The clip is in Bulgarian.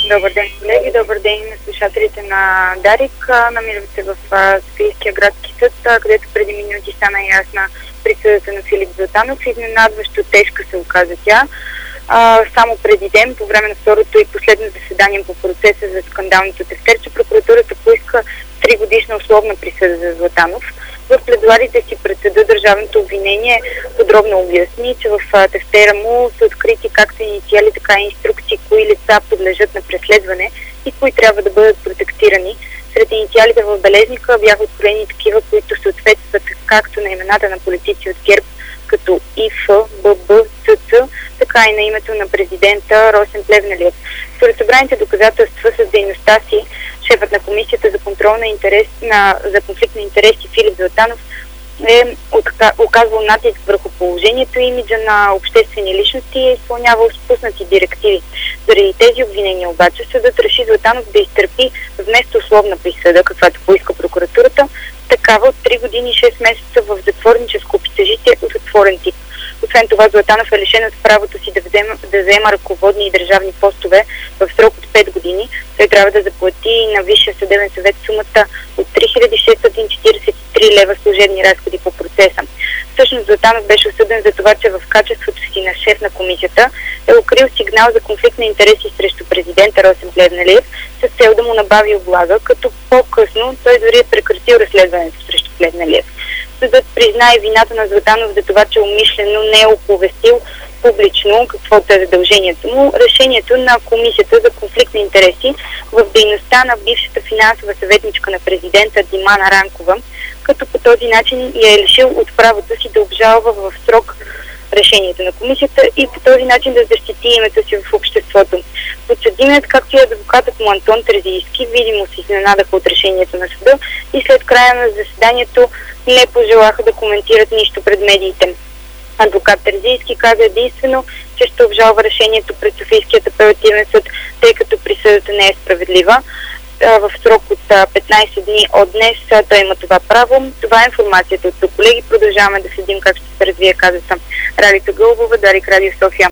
Добър ден, колеги. Добър ден на слушателите на Дарик. Намирам се в Софийския градски съд, където преди минути стана ясна присъдата на Филип Златанов. Изненадващо тежка се оказа тя. Само преди ден, по време на второто и последно заседание по процеса за скандалното тефтерче, прокуратурата поиска 3-годишна условна присъда за Златанов. В пледуарите си пред съда държавното обвинение подробно обясни, че в тефтера му са открити както инициали, така и инструкции, кои лица подлежат на преследване и кои трябва да бъдат протектирани. Сред инициалите в бележника бяха откроени такива, които съответстват както на имената на политици от ГЕРБ, като ИФ, ББ, ЦЦ, така и на името на президента Росен Плевнелиев. Според събраните доказателства с дейността си, шефът на Комисията за контрол за конфликт на интереси Филип Златанов е оказвал натиск върху положението и имиджа на обществени личности и е изпълнявал спуснати директиви. Заради тези обвинения обаче съдът реши Златанов да изтърпи вместо условна присъда, каквато поиска прокуратурата, такава от 3 години и 6 месеца в затворническо общежитие от отворен тип. Освен това, Златанов е лишен от правото си да взема ръководни и държавни постове в срок от 5 години. Той трябва да заплати на Висшия съдебен съвет сумата от 3643 лева служебни разходи по процеса. Всъщност Златанов беше осъден за това, че в качеството си на шеф на комисията е укрил сигнал за конфликт на интереси срещу президента Росен Плевнелиев с цел да му набави облага, като по-късно той дори е прекратил разследването срещу Плевнелиев. Съдът призна и вината на Златанов за това, че умишлено не е оповестил публично каквото е задължението му. Решението на Комисията за конфликт на интереси в дейността на бившата финансова съветничка на президента Димана Ранкова, като по този начин я е лишил от правото си да обжалва в срок решението на комисията и по този начин да защити името си в обществото. Подсъдимият, както и адвокатът му Антон Терзийски, видимо се изненадаха от решението на съда и след края на заседанието не пожелаха да коментират нищо пред медиите. Адвокат Терзийски каза единствено, че ще обжалва решението пред Софийският апелативен съд, тъй като присъдата не е справедлива. В срок от 15 дни от днес той има това право. Това е информацията от тук, колеги. Продължаваме да следим как ще се развие казуса. Ралица Гълбова, Дарик Радио София.